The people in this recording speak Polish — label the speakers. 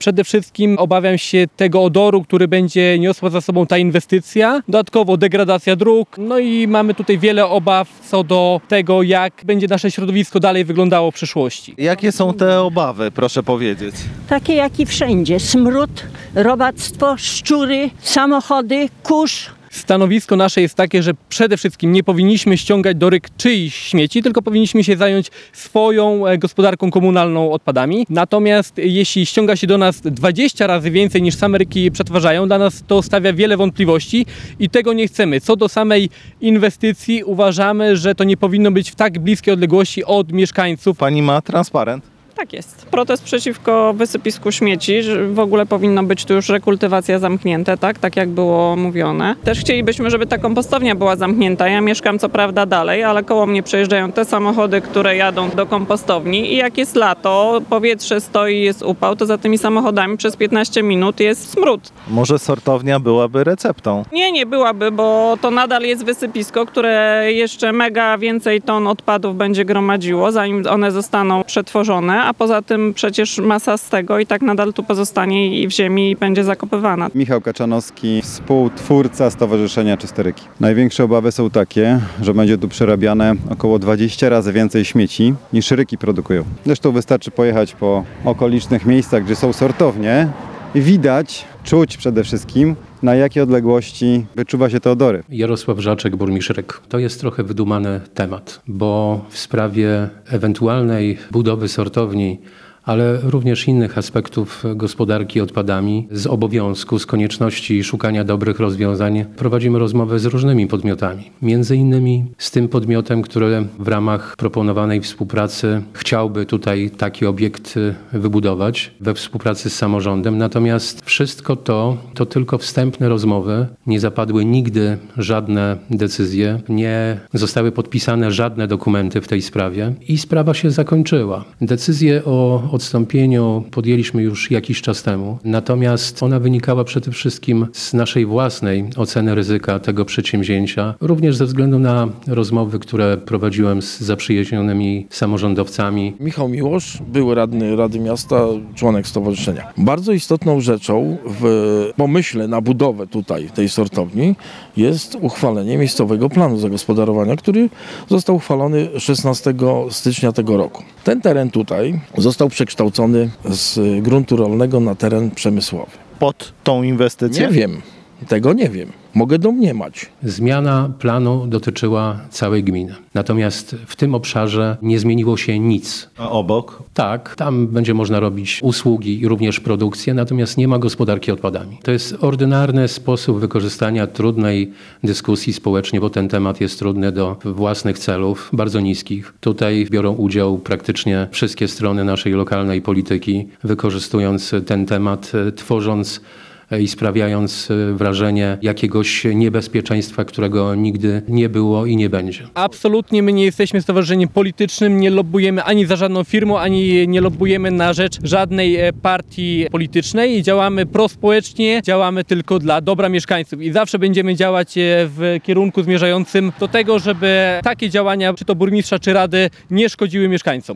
Speaker 1: Przede wszystkim obawiam się tego odoru, który będzie niosła za sobą ta inwestycja. Dodatkowo degradacja dróg. No i mamy tutaj wiele obaw co do tego, jak będzie nasze środowisko dalej wyglądało w przyszłości.
Speaker 2: Jakie są te obawy, proszę powiedzieć?
Speaker 3: Takie jak i wszędzie. Smród, robactwo, szczury, samochody, kurz.
Speaker 1: Stanowisko nasze jest takie, że przede wszystkim nie powinniśmy ściągać do ryk czyichś śmieci, tylko powinniśmy się zająć swoją gospodarką komunalną odpadami. Natomiast jeśli ściąga się do nas 20 razy więcej niż same ryki przetwarzają, dla nas to stawia wiele wątpliwości i tego nie chcemy. Co do samej inwestycji, uważamy, że to nie powinno być w tak bliskiej odległości od mieszkańców.
Speaker 2: Pani ma transparent.
Speaker 4: Tak jest. Protest przeciwko wysypisku śmieci, że w ogóle powinno być tu już rekultywacja zamknięte, tak jak było mówione. Też chcielibyśmy, żeby ta kompostownia była zamknięta. Ja mieszkam co prawda dalej, ale koło mnie przejeżdżają te samochody, które jadą do kompostowni i jak jest lato, powietrze stoi, jest upał, to za tymi samochodami przez 15 minut jest smród.
Speaker 2: Może sortownia byłaby receptą?
Speaker 4: Nie byłaby, bo to nadal jest wysypisko, które jeszcze mega więcej ton odpadów będzie gromadziło, zanim one zostaną przetworzone, a poza tym przecież masa z tego i tak nadal tu pozostanie i w ziemi i będzie zakopywana.
Speaker 5: Michał Kaczanowski, współtwórca Stowarzyszenia Czyste Ryki. Największe obawy są takie, że będzie tu przerabiane około 20 razy więcej śmieci niż ryki produkują. Zresztą wystarczy pojechać po okolicznych miejscach, gdzie są sortownie i widać, czuć przede wszystkim, na jakiej odległości wyczuwa się te odory.
Speaker 6: Jarosław Żaczek, burmistrz Ryk. To jest trochę wydumany temat, bo w sprawie ewentualnej budowy sortowni, ale również innych aspektów gospodarki odpadami, z obowiązku, z konieczności szukania dobrych rozwiązań prowadzimy rozmowę z różnymi podmiotami. Między innymi z tym podmiotem, który w ramach proponowanej współpracy chciałby tutaj taki obiekt wybudować we współpracy z samorządem. Natomiast wszystko to tylko wstępne rozmowy. Nie zapadły nigdy żadne decyzje, nie zostały podpisane żadne dokumenty w tej sprawie i sprawa się zakończyła. Decyzję o odstąpieniu podjęliśmy już jakiś czas temu, natomiast ona wynikała przede wszystkim z naszej własnej oceny ryzyka tego przedsięwzięcia, również ze względu na rozmowy, które prowadziłem z zaprzyjaźnionymi samorządowcami.
Speaker 7: Michał Miłosz, były radny Rady Miasta, członek stowarzyszenia. Bardzo istotną rzeczą w pomyśle na budowę tutaj tej sortowni jest uchwalenie miejscowego planu zagospodarowania, który został uchwalony 16 stycznia tego roku. Ten teren tutaj został przekształcony z gruntu rolnego na teren przemysłowy.
Speaker 2: Pod tą inwestycję?
Speaker 7: Nie wiem. Tego nie wiem. Mogę domniemać.
Speaker 6: Zmiana planu dotyczyła całej gminy. Natomiast w tym obszarze nie zmieniło się nic.
Speaker 2: A obok?
Speaker 6: Tak, tam będzie można robić usługi i również produkcję, natomiast nie ma gospodarki odpadami. To jest ordynarny sposób wykorzystania trudnej dyskusji społecznie, bo ten temat jest trudny do własnych celów, bardzo niskich. Tutaj biorą udział praktycznie wszystkie strony naszej lokalnej polityki, wykorzystując ten temat, tworząc i sprawiając wrażenie jakiegoś niebezpieczeństwa, którego nigdy nie było i nie będzie.
Speaker 1: Absolutnie my nie jesteśmy stowarzyszeniem politycznym, nie lobbujemy ani za żadną firmą, ani nie lobbujemy na rzecz żadnej partii politycznej. Działamy prospołecznie, działamy tylko dla dobra mieszkańców i zawsze będziemy działać w kierunku zmierzającym do tego, żeby takie działania, czy to burmistrza, czy rady, nie szkodziły mieszkańcom.